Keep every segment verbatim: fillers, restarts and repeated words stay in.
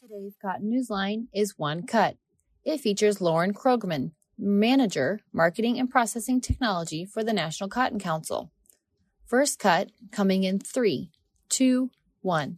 Today's Cotton Newsline is One Cut. It features Lauren Krogman, Manager, Marketing and Processing Technology for the National Cotton Council. First cut coming in three, two, one.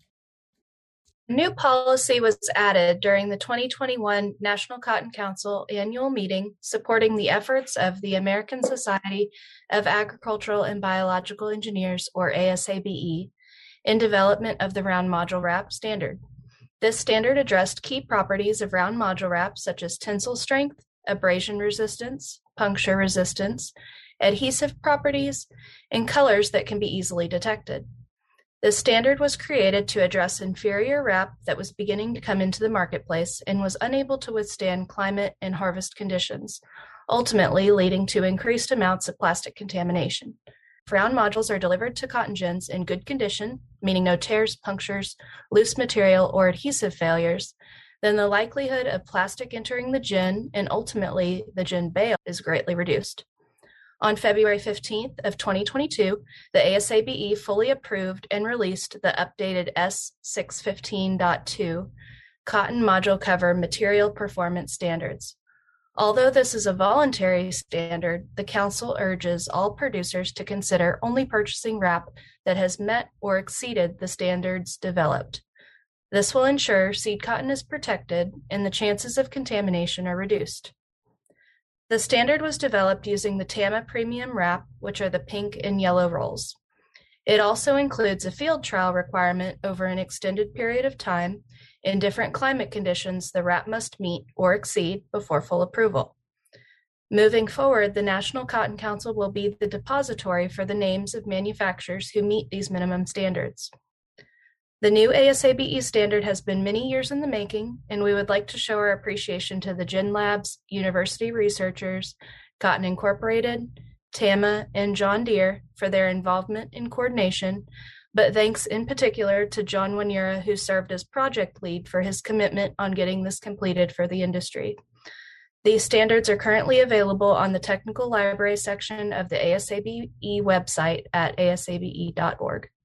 New policy was added during the twenty twenty-one National Cotton Council annual meeting supporting the efforts of the American Society of Agricultural and Biological Engineers, or A S A B E, in development of the round module wrap standard. This standard addressed key properties of round module wraps such as tensile strength, abrasion resistance, puncture resistance, adhesive properties, and colors that can be easily detected. This standard was created to address inferior wrap that was beginning to come into the marketplace and was unable to withstand climate and harvest conditions, ultimately leading to increased amounts of plastic contamination. Round modules are delivered to cotton gins in good condition, meaning no tears, punctures, loose material, or adhesive failures, then the likelihood of plastic entering the gin and ultimately the gin bale is greatly reduced. On February fifteenth of twenty twenty-two, the A S A B E fully approved and released the updated S six fifteen point two Cotton Module Cover Material Performance Standards. Although this is a voluntary standard, the Council urges all producers to consider only purchasing wrap that has met or exceeded the standards developed. This will ensure seed cotton is protected and the chances of contamination are reduced. The standard was developed using the Tama Premium Wrap, which are the pink and yellow rolls. It also includes a field trial requirement over an extended period of time. In different climate conditions, the wrap must meet or exceed before full approval. Moving forward, the National Cotton Council will be the depository for the names of manufacturers who meet these minimum standards. The new A S A B E standard has been many years in the making, and we would like to show our appreciation to the Gin Labs, university researchers, Cotton Incorporated, Tama, and John Deere for their involvement and coordination, but thanks in particular to John Wanura, who served as project lead for his commitment on getting this completed for the industry. These standards are currently available on the Technical Library section of the A S A B E website at A S A B E dot org.